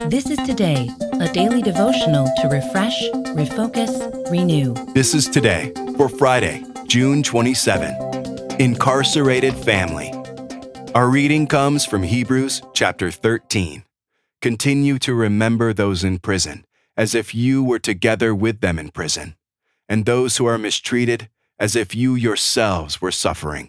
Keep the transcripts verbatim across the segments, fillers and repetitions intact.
This is Today, a daily devotional to refresh, refocus, renew. This is Today for Friday, June twenty-seventh. Incarcerated Family. Our reading comes from Hebrews chapter thirteen. Continue to remember those in prison, as if you were together with them in prison, and those who are mistreated, as if you yourselves were suffering.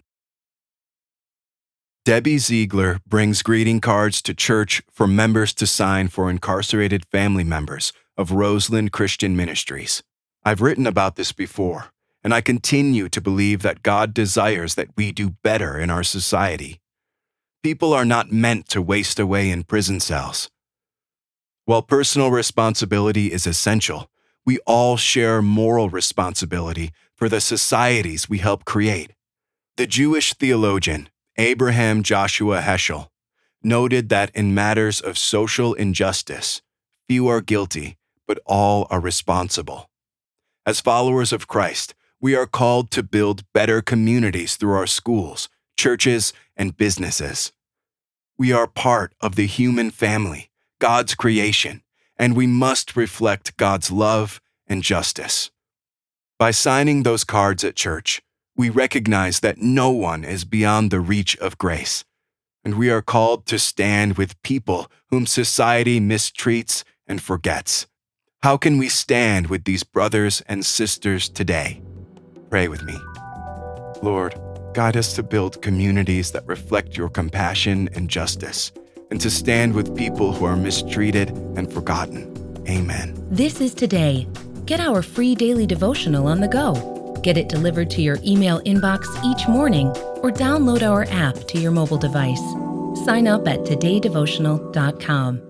Debbie Ziegler brings greeting cards to church for members to sign for incarcerated family members of Roseland Christian Ministries. I've written about this before, and I continue to believe that God desires that we do better in our society. People are not meant to waste away in prison cells. While personal responsibility is essential, we all share moral responsibility for the societies we help create. The Jewish theologian Abraham Joshua Heschel noted that in matters of social injustice, few are guilty, but all are responsible. As followers of Christ, we are called to build better communities through our schools, churches, and businesses. We are part of the human family, God's creation, and we must reflect God's love and justice. By signing those cards at church, we recognize that no one is beyond the reach of grace, and we are called to stand with people whom society mistreats and forgets. How can we stand with these brothers and sisters today? Pray with me. Lord, guide us to build communities that reflect your compassion and justice, and to stand with people who are mistreated and forgotten. Amen. This is Today. Get our free daily devotional on the go. Get it delivered to your email inbox each morning or download our app to your mobile device. Sign up at today devotional dot com.